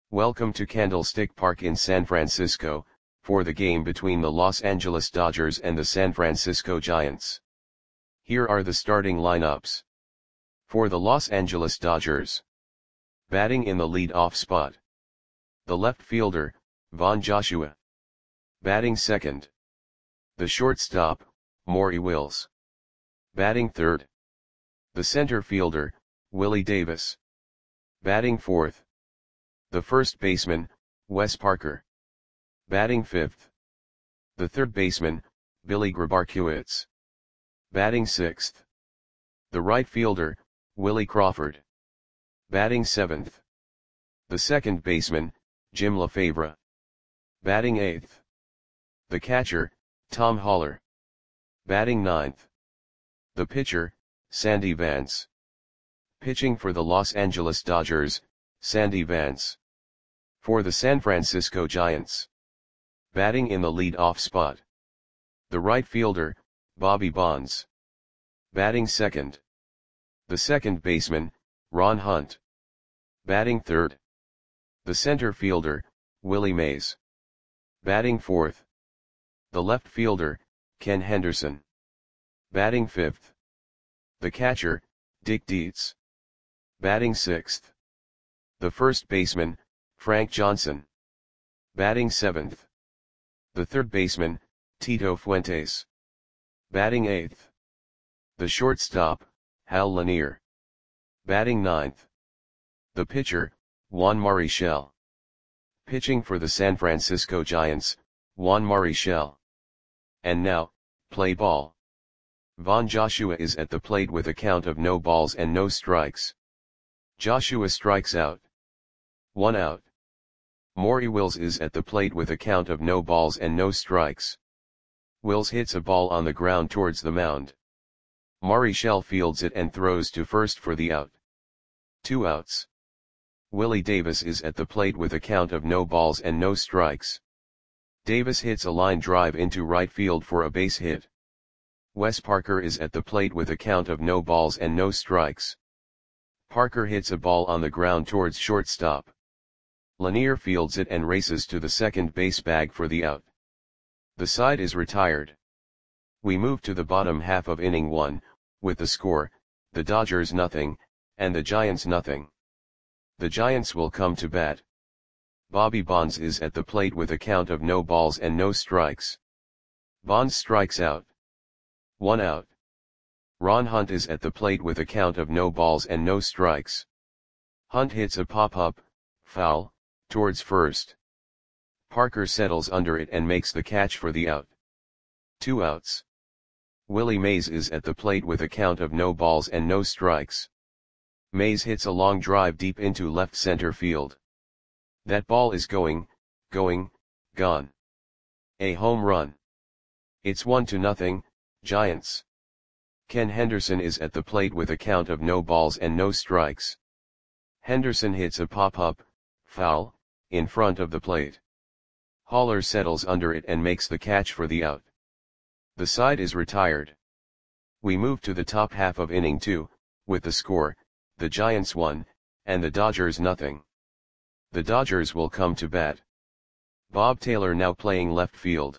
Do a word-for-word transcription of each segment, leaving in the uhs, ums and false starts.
Welcome to Candlestick Park in San Francisco, for the game between the Los Angeles Dodgers and the San Francisco Giants. Here are the starting lineups. For the Los Angeles Dodgers. Batting in the lead-off spot. The left fielder, Von Joshua. Batting second. The shortstop, Maury Wills. Batting third. The center fielder, Willie Davis. Batting fourth. The first baseman, Wes Parker. Batting fifth. The third baseman, Billy Grabarkewitz. Batting sixth. The right fielder, Willie Crawford. Batting seventh. The second baseman, Jim Lefebvre. Batting eighth. The catcher, Tom Haller. Batting ninth. The pitcher, Sandy Vance. Pitching for the Los Angeles Dodgers, Sandy Vance. For the San Francisco Giants. Batting in the lead-off spot. The right fielder, Bobby Bonds. Batting second. The second baseman, Ron Hunt. Batting third. The center fielder, Willie Mays. Batting fourth. The left fielder, Ken Henderson. Batting fifth. The catcher, Dick Dietz. Batting sixth. The first baseman, Frank Johnson. Batting seventh. The third baseman, Tito Fuentes. Batting eighth. The shortstop, Hal Lanier. Batting ninth. The pitcher, Juan Marichal. Pitching for the San Francisco Giants, Juan Marichal. And now, play ball. Von Joshua is at the plate with a count of no balls and no strikes. Joshua strikes out. One out. Maury Wills is at the plate with a count of no balls and no strikes. Wills hits a ball on the ground towards the mound. Marichal fields it and throws to first for the out. Two outs. Willie Davis is at the plate with a count of no balls and no strikes. Davis hits a line drive into right field for a base hit. Wes Parker is at the plate with a count of no balls and no strikes. Parker hits a ball on the ground towards shortstop. Lanier fields it and races to the second base bag for the out. The side is retired. We move to the bottom half of inning one, with the score, the Dodgers nothing, and the Giants nothing. The Giants will come to bat. Bobby Bonds is at the plate with a count of no balls and no strikes. Bonds strikes out. One out. Ron Hunt is at the plate with a count of no balls and no strikes. Hunt hits a pop-up, foul, towards first. Parker settles under it and makes the catch for the out. Two outs. Willie Mays is at the plate with a count of no balls and no strikes. Mays hits a long drive deep into left center field. That ball is going, going, gone. A home run. It's one to nothing, Giants. Ken Henderson is at the plate with a count of no balls and no strikes. Henderson hits a pop-up, foul, in front of the plate. Haller settles under it and makes the catch for the out. The side is retired. We move to the top half of inning two, with the score, the Giants one, and the Dodgers nothing. The Dodgers will come to bat. Bob Taylor now playing left field.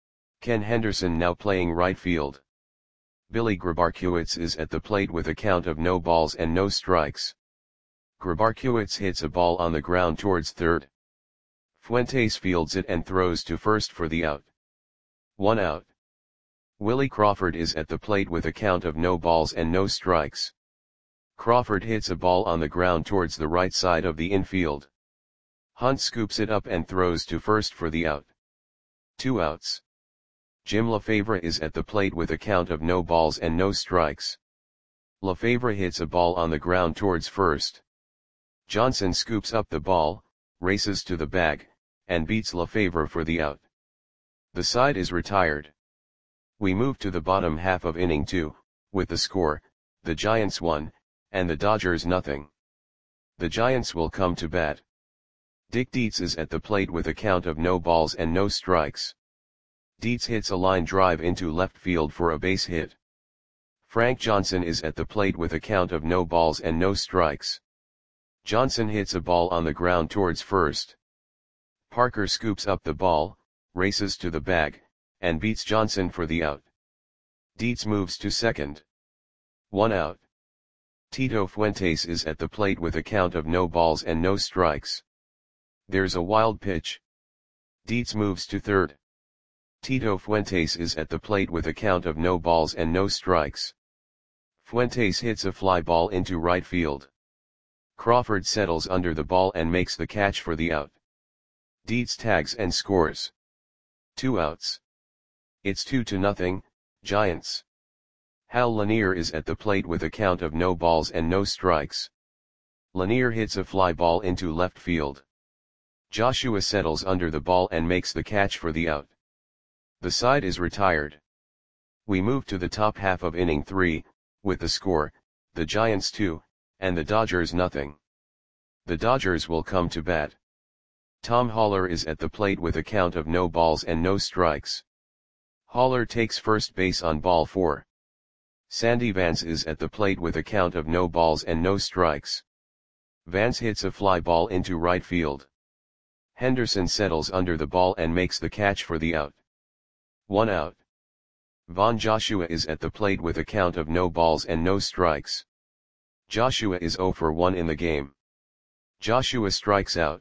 Ken Henderson now playing right field. Billy Grabarkewitz is at the plate with a count of no balls and no strikes. Grabarkewitz hits a ball on the ground towards third. Fuentes fields it and throws to first for the out. One out. Willie Crawford is at the plate with a count of no balls and no strikes. Crawford hits a ball on the ground towards the right side of the infield. Hunt scoops it up and throws to first for the out. Two outs. Jim Lefebvre is at the plate with a count of no balls and no strikes. Lefebvre hits a ball on the ground towards first. Johnson scoops up the ball, races to the bag, and beats Lefebvre for the out. The side is retired. We move to the bottom half of inning two, with the score, the Giants one, and the Dodgers nothing. The Giants will come to bat. Dick Dietz is at the plate with a count of no balls and no strikes. Dietz hits a line drive into left field for a base hit. Frank Johnson is at the plate with a count of no balls and no strikes. Johnson hits a ball on the ground towards first. Parker scoops up the ball, races to the bag, and beats Johnson for the out. Dietz moves to second. One out. Tito Fuentes is at the plate with a count of no balls and no strikes. There's a wild pitch. Dietz moves to third. Tito Fuentes is at the plate with a count of no balls and no strikes. Fuentes hits a fly ball into right field. Crawford settles under the ball and makes the catch for the out. Dietz tags and scores. Two outs. It's two to nothing, Giants. Hal Lanier is at the plate with a count of no balls and no strikes. Lanier hits a fly ball into left field. Joshua settles under the ball and makes the catch for the out. The side is retired. We move to the top half of inning three, with the score, the Giants two, and the Dodgers nothing. The Dodgers will come to bat. Tom Haller is at the plate with a count of no balls and no strikes. Haller takes first base on ball four. Sandy Vance is at the plate with a count of no balls and no strikes. Vance hits a fly ball into right field. Henderson settles under the ball and makes the catch for the out. One out. Von Joshua is at the plate with a count of no balls and no strikes. Joshua is zero for one in the game. Joshua strikes out.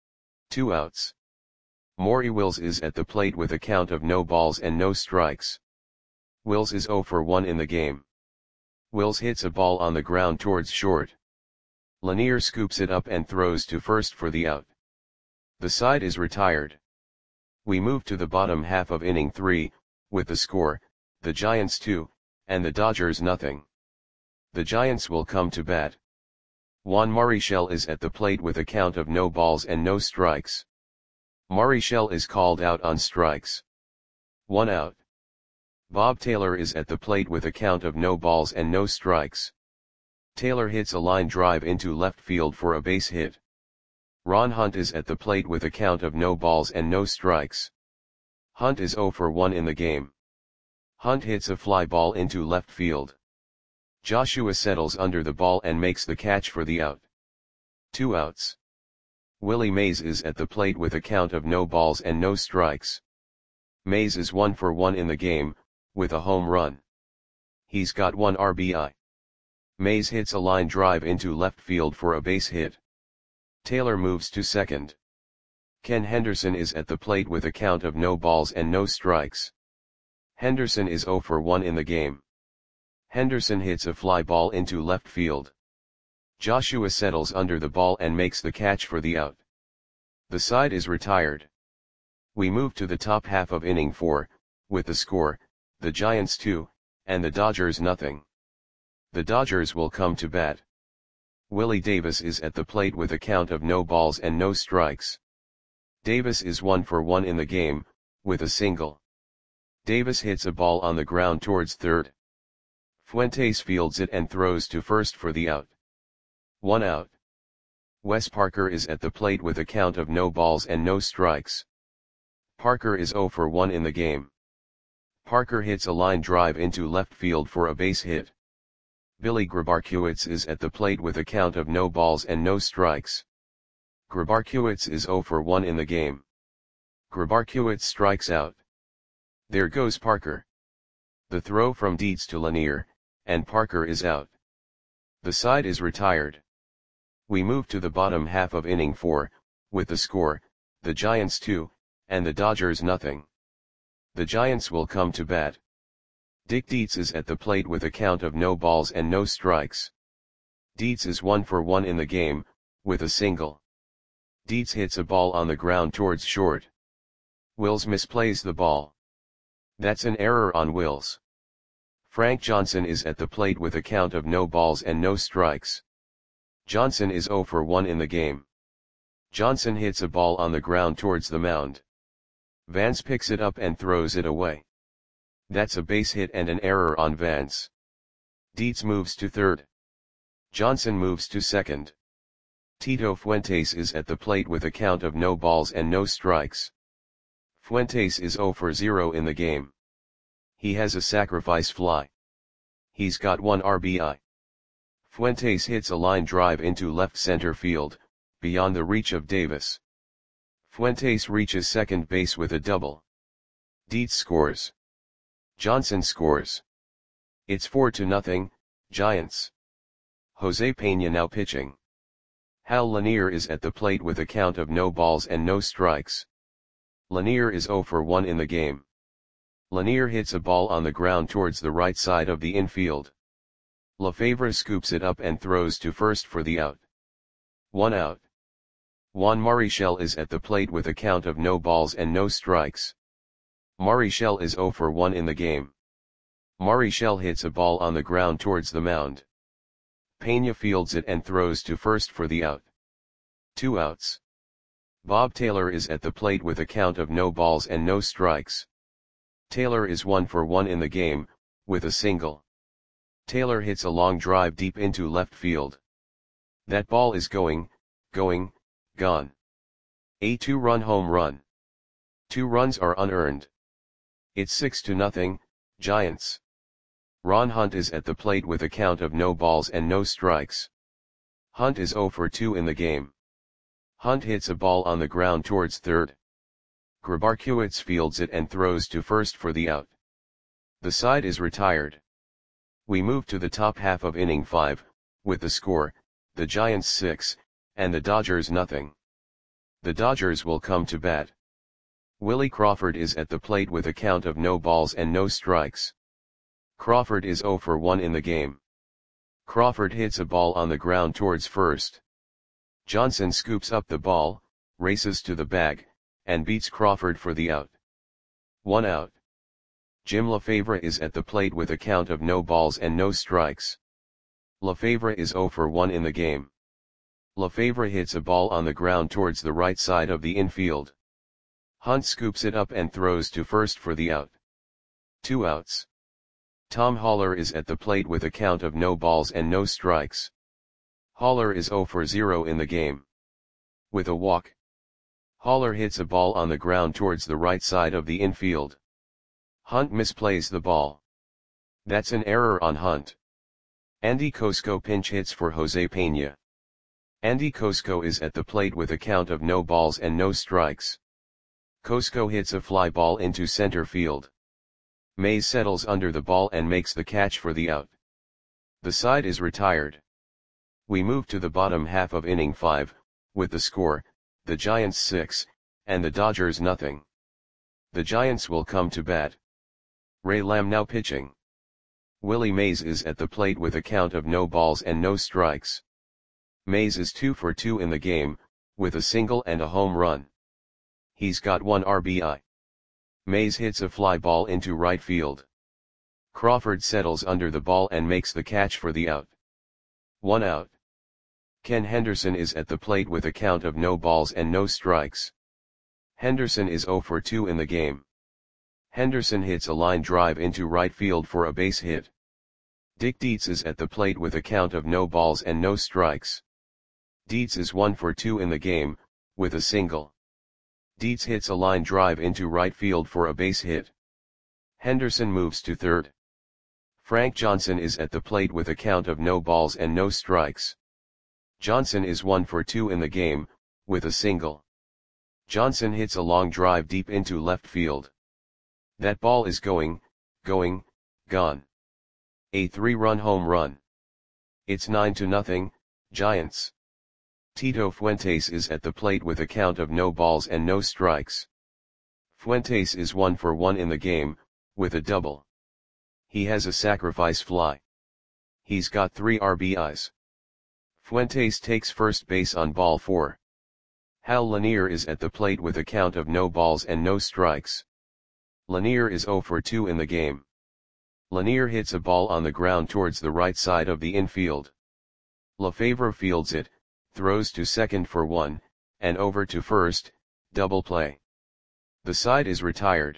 Two outs. Maury Wills is at the plate with a count of no balls and no strikes. Wills is zero for one in the game. Wills hits a ball on the ground towards short. Lanier scoops it up and throws to first for the out. The side is retired. We move to the bottom half of inning three, with the score, the Giants two, and the Dodgers nothing. The Giants will come to bat. Juan Marichal is at the plate with a count of no balls and no strikes. Marichal is called out on strikes. One out. Bob Taylor is at the plate with a count of no balls and no strikes. Taylor hits a line drive into left field for a base hit. Ron Hunt is at the plate with a count of no balls and no strikes. Hunt is zero for one in the game. Hunt hits a fly ball into left field. Joshua settles under the ball and makes the catch for the out. Two outs. Willie Mays is at the plate with a count of no balls and no strikes. Mays is one for one in the game, with a home run. He's got one R B I. Mays hits a line drive into left field for a base hit. Taylor moves to second. Ken Henderson is at the plate with a count of no balls and no strikes. Henderson is zero for one in the game. Henderson hits a fly ball into left field. Joshua settles under the ball and makes the catch for the out. The side is retired. We move to the top half of inning four, with the score, the Giants two, and the Dodgers nothing. The Dodgers will come to bat. Willie Davis is at the plate with a count of no balls and no strikes. Davis is one for one in the game, with a single. Davis hits a ball on the ground towards third. Fuentes fields it and throws to first for the out. One out. Wes Parker is at the plate with a count of no balls and no strikes. Parker is zero for one in the game. Parker hits a line drive into left field for a base hit. Billy Grabarkiewicz is at the plate with a count of no balls and no strikes. Grabarkiewicz is zero for one in the game. Grabarkiewicz strikes out. There goes Parker. The throw from Dietz to Lanier, and Parker is out. The side is retired. We move to the bottom half of inning four, with the score, the Giants two, and the Dodgers nothing. The Giants will come to bat. Dick Dietz is at the plate with a count of no balls and no strikes. Dietz is one for one in the game, with a single. Dietz hits a ball on the ground towards short. Wills misplays the ball. That's an error on Wills. Frank Johnson is at the plate with a count of no balls and no strikes. Johnson is zero for one in the game. Johnson hits a ball on the ground towards the mound. Vance picks it up and throws it away. That's a base hit and an error on Vance. Dietz moves to third. Johnson moves to second. Tito Fuentes is at the plate with a count of no balls and no strikes. Fuentes is zero for zero in the game. He has a sacrifice fly. He's got one R B I. Fuentes hits a line drive into left center field, beyond the reach of Davis. Fuentes reaches second base with a double. Dietz scores. Johnson scores. It's four to nothing, Giants. Jose Peña now pitching. Hal Lanier is at the plate with a count of no balls and no strikes. Lanier is zero for one in the game. Lanier hits a ball on the ground towards the right side of the infield. Lefebvre scoops it up and throws to first for the out. One out. Juan Marichal is at the plate with a count of no balls and no strikes. Marichal is zero for one in the game. Marichal hits a ball on the ground towards the mound. Peña fields it and throws to first for the out. Two outs. Bob Taylor is at the plate with a count of no balls and no strikes. Taylor is one for one in the game, with a single. Taylor hits a long drive deep into left field. That ball is going, going, gone. A two-run home run. Two runs are unearned. It's six to nothing, Giants. Ron Hunt is at the plate with a count of no balls and no strikes. Hunt is zero for two in the game. Hunt hits a ball on the ground towards third. Grabarkiewicz fields it and throws to first for the out. The side is retired. We move to the top half of inning five, with the score, the Giants six, and the Dodgers nothing. The Dodgers will come to bat. Willie Crawford is at the plate with a count of no balls and no strikes. Crawford is zero for one in the game. Crawford hits a ball on the ground towards first. Johnson scoops up the ball, races to the bag, and beats Crawford for the out. One out. Jim Lefebvre is at the plate with a count of no balls and no strikes. Lefebvre is zero for one in the game. Lefebvre hits a ball on the ground towards the right side of the infield. Hunt scoops it up and throws to first for the out. Two outs. Tom Haller is at the plate with a count of no balls and no strikes. Haller is zero for zero in the game. With a walk. Haller hits a ball on the ground towards the right side of the infield. Hunt misplays the ball. That's an error on Hunt. Andy Cosco pinch hits for Jose Peña. Andy Cosco is at the plate with a count of no balls and no strikes. Cosco hits a fly ball into center field. Mays settles under the ball and makes the catch for the out. The side is retired. We move to the bottom half of inning five, with the score, the Giants six, and the Dodgers nothing. The Giants will come to bat. Ray Lamb now pitching. Willie Mays is at the plate with a count of no balls and no strikes. Mays is two for two in the game, with a single and a home run. He's got one R B I. Mays hits a fly ball into right field. Crawford settles under the ball and makes the catch for the out. One out. Ken Henderson is at the plate with a count of no balls and no strikes. Henderson is zero for two in the game. Henderson hits a line drive into right field for a base hit. Dick Dietz is at the plate with a count of no balls and no strikes. Dietz is one for two in the game, with a single. Dietz hits a line drive into right field for a base hit. Henderson moves to third. Frank Johnson is at the plate with a count of no balls and no strikes. Johnson is one for two in the game, with a single. Johnson hits a long drive deep into left field. That ball is going, going, gone. A three-run home run. It's nine to nothing, Giants. Tito Fuentes is at the plate with a count of no balls and no strikes. Fuentes is one for one in the game, with a double. He has a sacrifice fly. He's got three R B Is. Fuentes takes first base on ball four. Hal Lanier is at the plate with a count of no balls and no strikes. Lanier is zero for two in the game. Lanier hits a ball on the ground towards the right side of the infield. Lefebvre fields it, throws to second for one, and over to first, double play. The side is retired.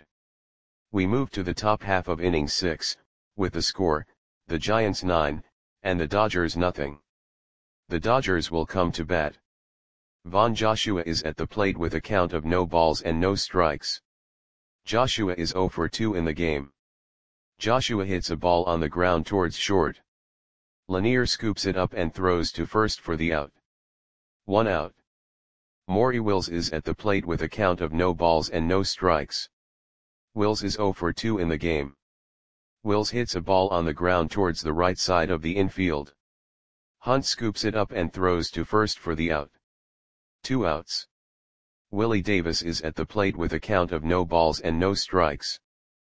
We move to the top half of inning six, with the score, the Giants nine, and the Dodgers nothing. The Dodgers will come to bat. Von Joshua is at the plate with a count of no balls and no strikes. Joshua is zero for two in the game. Joshua hits a ball on the ground towards short. Lanier scoops it up and throws to first for the out. One out. Maury Wills is at the plate with a count of no balls and no strikes. Wills is zero for two in the game. Wills hits a ball on the ground towards the right side of the infield. Hunt scoops it up and throws to first for the out. Two outs. Willie Davis is at the plate with a count of no balls and no strikes.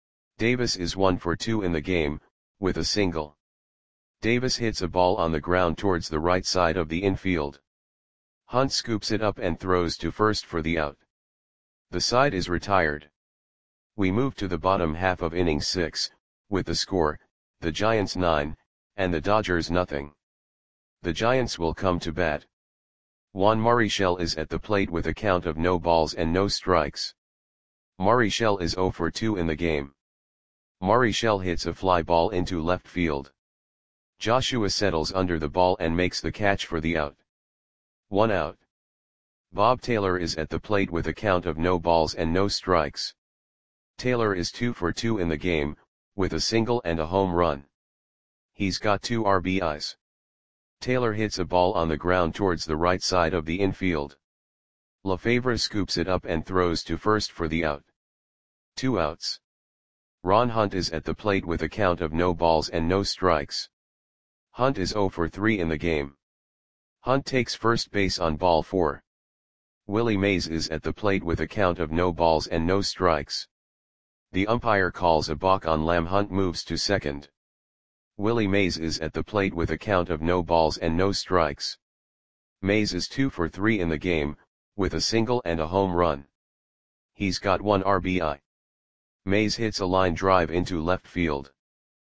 Davis is one for two in the game, with a single. Davis hits a ball on the ground towards the right side of the infield. Hunt scoops it up and throws to first for the out. The side is retired. We move to the bottom half of inning six, with the score, the Giants nine, and the Dodgers nothing. The Giants will come to bat. Juan Marichal is at the plate with a count of no balls and no strikes. Marichal is zero for two in the game. Marichal hits a fly ball into left field. Joshua settles under the ball and makes the catch for the out. One out. Bob Taylor is at the plate with a count of no balls and no strikes. Taylor is two for two in the game, with a single and a home run. He's got two R B Is. Taylor hits a ball on the ground towards the right side of the infield. Lefebvre scoops it up and throws to first for the out. Two outs. Ron Hunt is at the plate with a count of no balls and no strikes. Hunt is zero for three in the game. Hunt takes first base on ball four. Willie Mays is at the plate with a count of no balls and no strikes. The umpire calls a balk on Lamb. Hunt moves to second. Willie Mays is at the plate with a count of no balls and no strikes. Mays is two for three in the game, with a single and a home run. He's got one R B I. Mays hits a line drive into left field.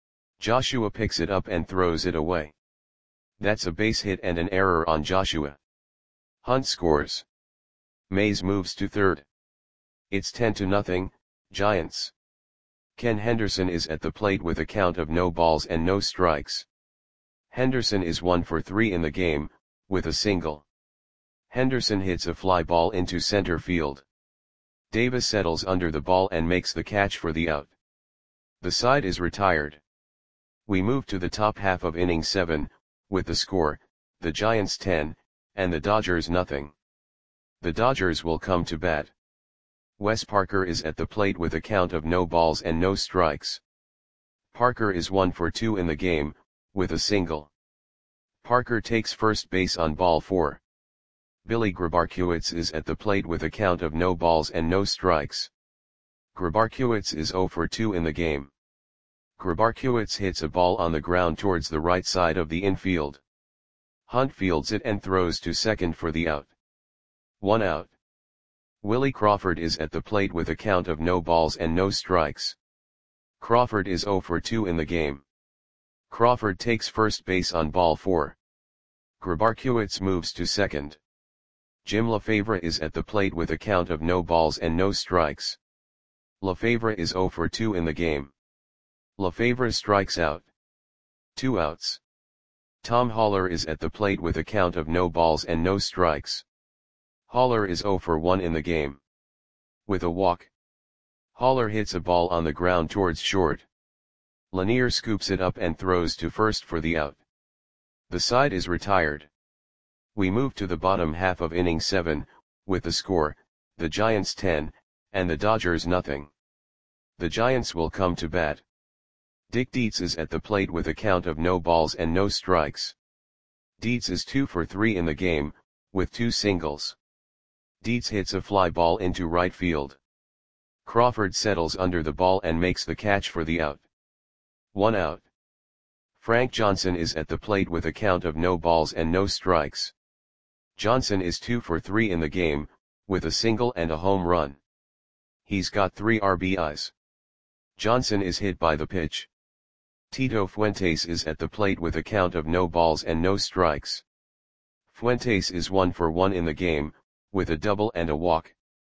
Joshua picks it up and throws it away. That's a base hit and an error on Joshua. Hunt scores. Mays moves to third. It's ten to nothing, Giants. Ken Henderson is at the plate with a count of no balls and no strikes. Henderson is one for three in the game, with a single. Henderson hits a fly ball into center field. Davis settles under the ball and makes the catch for the out. The side is retired. We move to the top half of inning seven, with the score, the Giants ten, and the Dodgers nothing. The Dodgers will come to bat. Wes Parker is at the plate with a count of no balls and no strikes. Parker is one for two in the game, with a single. Parker takes first base on ball four. Billy Grabarkiewicz is at the plate with a count of no balls and no strikes. Grabarkiewicz is zero for two in the game. Grabarkiewicz hits a ball on the ground towards the right side of the infield. Hunt fields it and throws to second for the out. One out. Willie Crawford is at the plate with a count of no balls and no strikes. Crawford is zero for two in the game. Crawford takes first base on ball four. Grabarkiewicz moves to second. Jim Lefebvre is at the plate with a count of no balls and no strikes. Lefebvre is zero for two in the game. Lefebvre strikes out. Two outs. Tom Haller is at the plate with a count of no balls and no strikes. Haller is zero for one in the game. With a walk. Haller hits a ball on the ground towards short. Lanier scoops it up and throws to first for the out. The side is retired. We move to the bottom half of inning seven, with the score, the Giants ten, and the Dodgers nothing. The Giants will come to bat. Dick Dietz is at the plate with a count of no balls and no strikes. Dietz is two for three in the game, with two singles. Dietz hits a fly ball into right field. Crawford settles under the ball and makes the catch for the out. One out. Frank Johnson is at the plate with a count of no balls and no strikes. Johnson is two for three in the game, with a single and a home run. He's got three R B Is. Johnson is hit by the pitch. Tito Fuentes is at the plate with a count of no balls and no strikes. Fuentes is one for one in the game, with a double and a walk.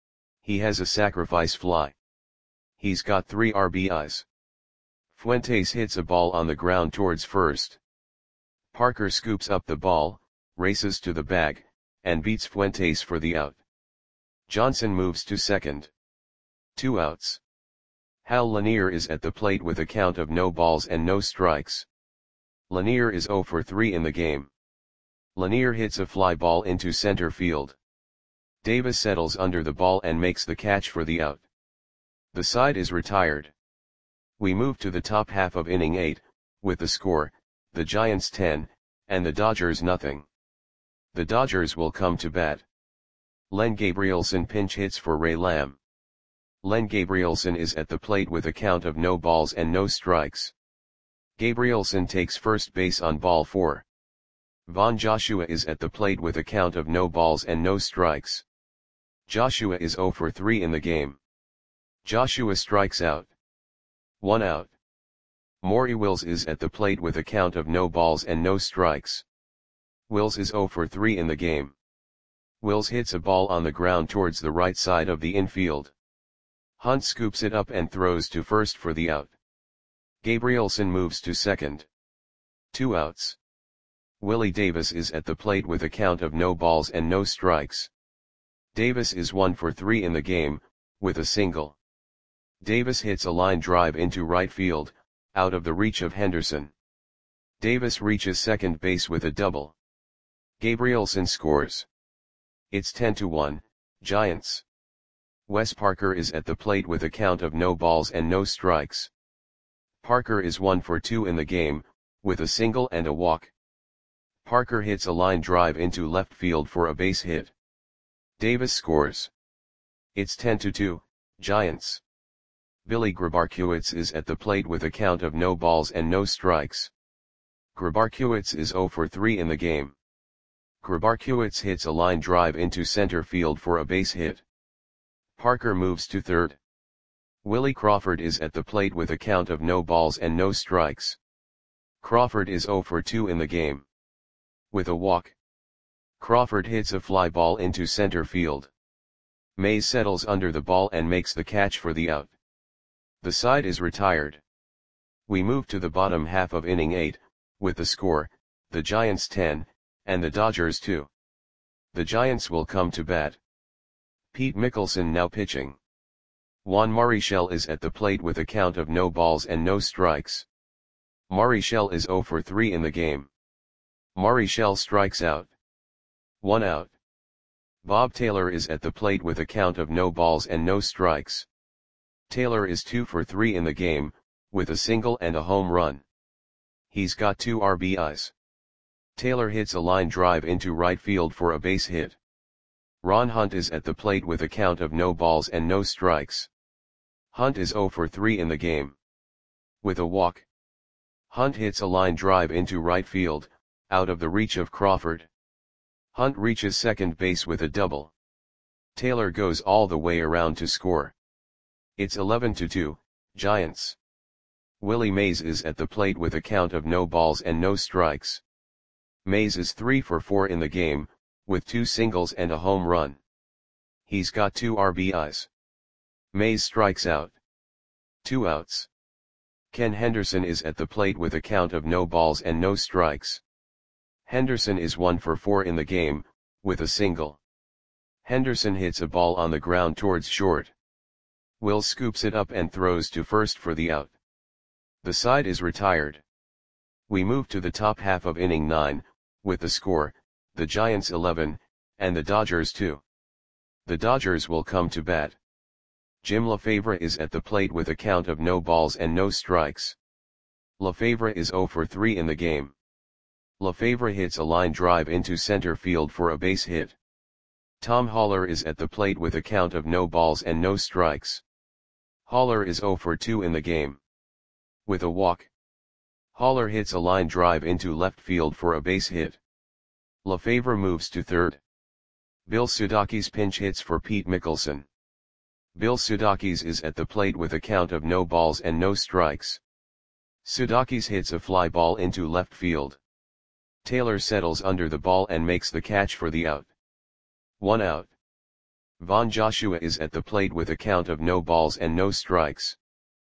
He has a sacrifice fly. He's got three R B Is. Fuentes hits a ball on the ground towards first. Parker scoops up the ball, races to the bag, and beats Fuentes for the out. Johnson moves to second. Two outs. Hal Lanier is at the plate with a count of no balls and no strikes. Lanier is zero for three in the game. Lanier hits a fly ball into center field. Davis settles under the ball and makes the catch for the out. The side is retired. We move to the top half of inning eight, with the score, the Giants ten, and the Dodgers nothing. The Dodgers will come to bat. Len Gabrielson pinch hits for Ray Lamb. Len Gabrielson is at the plate with a count of no balls and no strikes. Gabrielson takes first base on ball four. Von Joshua is at the plate with a count of no balls and no strikes. Joshua is zero for three in the game. Joshua strikes out. One out. Maury Wills is at the plate with a count of no balls and no strikes. Wills is zero for three in the game. Wills hits a ball on the ground towards the right side of the infield. Hunt scoops it up and throws to first for the out. Gabrielson moves to second. Two outs. Willie Davis is at the plate with a count of no balls and no strikes. Davis is one for three in the game, with a single. Davis hits a line drive into right field, out of the reach of Henderson. Davis reaches second base with a double. Gabrielson scores. It's ten to one, Giants. Wes Parker is at the plate with a count of no balls and no strikes. Parker is one for two in the game, with a single and a walk. Parker hits a line drive into left field for a base hit. Davis scores. It's ten to two, Giants. Billy Grabarkiewicz is at the plate with a count of no balls and no strikes. Grabarkiewicz is zero for three in the game. Grabarkiewicz hits a line drive into center field for a base hit. Parker moves to third. Willie Crawford is at the plate with a count of no balls and no strikes. Crawford is zero for two in the game. With a walk. Crawford hits a fly ball into center field. Mays settles under the ball and makes the catch for the out. The side is retired. We move to the bottom half of inning eight, with the score, the Giants ten, and the Dodgers two. The Giants will come to bat. Pete Mickelson now pitching. Juan Marichal is at the plate with a count of no balls and no strikes. Marichal is zero for three in the game. Marichal strikes out. One out. Bob Taylor is at the plate with a count of no balls and no strikes. Taylor is two for three in the game, with a single and a home run. He's got two R B Is. Taylor hits a line drive into right field for a base hit. Ron Hunt is at the plate with a count of no balls and no strikes. Hunt is zero for three in the game. With a walk. Hunt hits a line drive into right field, out of the reach of Crawford. Hunt reaches second base with a double. Taylor goes all the way around to score. It's eleven to two, Giants. Willie Mays is at the plate with a count of no balls and no strikes. Mays is three for four in the game, with two singles and a home run. He's got two R B Is. Mays strikes out. Two outs. Ken Henderson is at the plate with a count of no balls and no strikes. Henderson is one for four in the game, with a single. Henderson hits a ball on the ground towards short. Will scoops it up and throws to first for the out. The side is retired. We move to the top half of inning nine, with the score, the Giants eleven, and the Dodgers two. The Dodgers will come to bat. Jim LaFavre is at the plate with a count of no balls and no strikes. LaFavre is zero for three in the game. LaFavre hits a line drive into center field for a base hit. Tom Haller is at the plate with a count of no balls and no strikes. Haller is zero for two in the game. With a walk. Haller hits a line drive into left field for a base hit. LaFavre moves to third. Bill Sudakis pinch hits for Pete Mickelson. Bill Sudakis is at the plate with a count of no balls and no strikes. Sudakis hits a fly ball into left field. Taylor settles under the ball and makes the catch for the out. One out. Von Joshua is at the plate with a count of no balls and no strikes.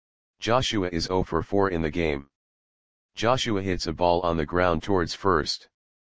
Joshua is zero for four in the game. Joshua hits a ball on the ground towards first.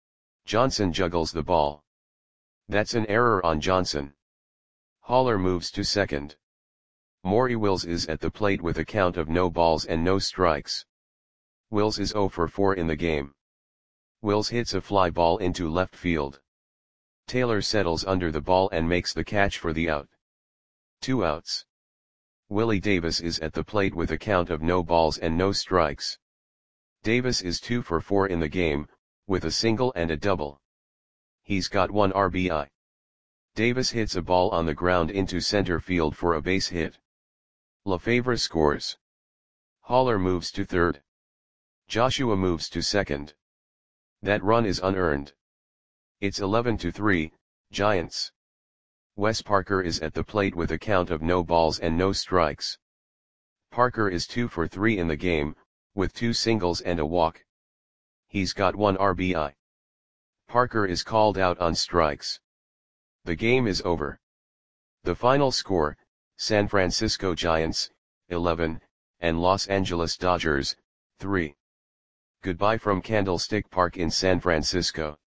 Johnson juggles the ball. That's an error on Johnson. Haller moves to second. Maury Wills is at the plate with a count of no balls and no strikes. Wills is zero for four in the game. Wills hits a fly ball into left field. Taylor settles under the ball and makes the catch for the out. Two outs. Willie Davis is at the plate with a count of no balls and no strikes. Davis is two for four in the game, with a single and a double. He's got one R B I. Davis hits a ball on the ground into center field for a base hit. LaFavre scores. Haller moves to third. Joshua moves to second. That run is unearned. It's eleven to three, Giants. Wes Parker is at the plate with a count of no balls and no strikes. Parker is two for three in the game, with two singles and a walk. He's got one R B I. Parker is called out on strikes. The game is over. The final score, San Francisco Giants, eleven, and Los Angeles Dodgers, three. Goodbye from Candlestick Park in San Francisco.